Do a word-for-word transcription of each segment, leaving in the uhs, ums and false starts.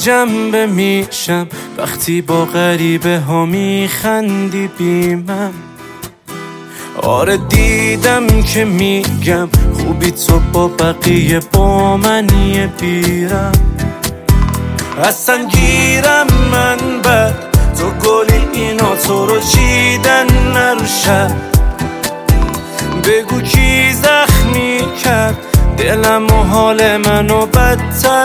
جنبه میشم وقتی با غریبه ها میخندی بیمم. آره دیدم که میگم خوبی تو با بقیه با منی بیرم. اصلا گیرم من بد تو گلی اینا تو رو چیدن نروشد. بگو کی زخمی کرد دلم و حال منو بدتر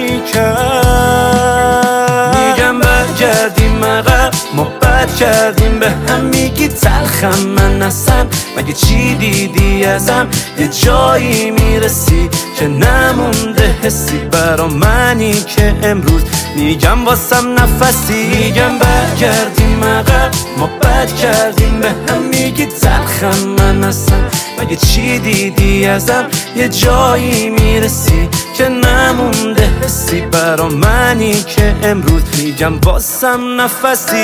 میکرد. میگم برگردیم عقب ما بد کردیم به هم، میگی تلخم من اصلا مگه چی دیدی ازم؟ یه جایی میرسی که نمونده حسی برا منی که امروز میگم واسم نفسی. میگم برگردیم عقب ما بد کردیم به هم، میگی تلخم من اصلا مگه چی دیدی ازم؟ یه جایی میرسی که نمونده حسی برا منی که امروز میگم واسم نفسی.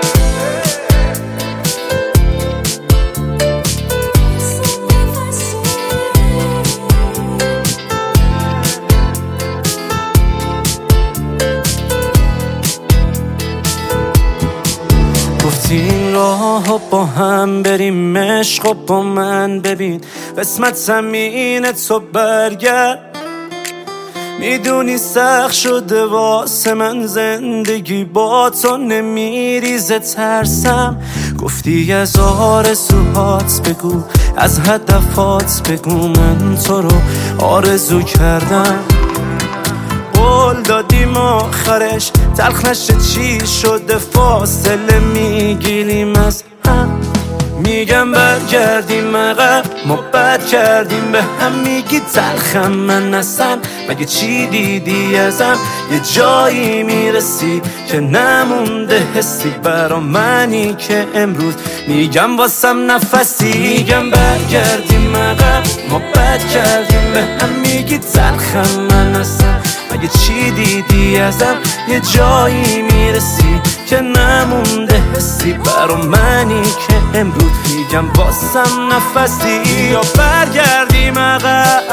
این راه با هم بریم عشق و با من ببین قسمت زمین تو برگرد. میدونی سخت شده واسه من زندگی با تو نمیریزه ترسم. گفتی از آرزوهات بگو از هدفات بگو، من تو رو آرزو کردم. قول دادیم آخرش تلخ نشه چی شده فاصله میگیریم از هم. میگم برگردیم عقب ما بد کردیم به هم، میگی تلخم من اصلا مگه چی دیدی ازم؟ یه جایی میرسی که نمونده حسی برا منی که امروز میگم واسم نفسی. میگم برگردیم عقب ما بد کردیم به هم، میگی تلخم من اصلا مگه چی دیدی ازم؟ یه جایی میرسی که نمونده حسی برا منی که امروز میگم واسم نفسی. یا برگردیم عقب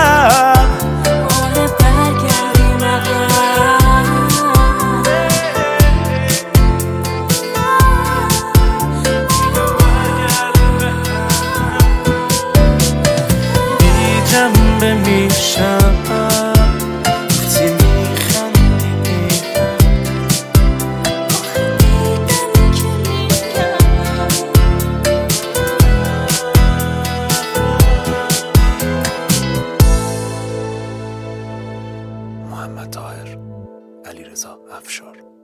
آره برگردیم عقب. بی جنبه میشم محمد طاهر، علیرضا افشار.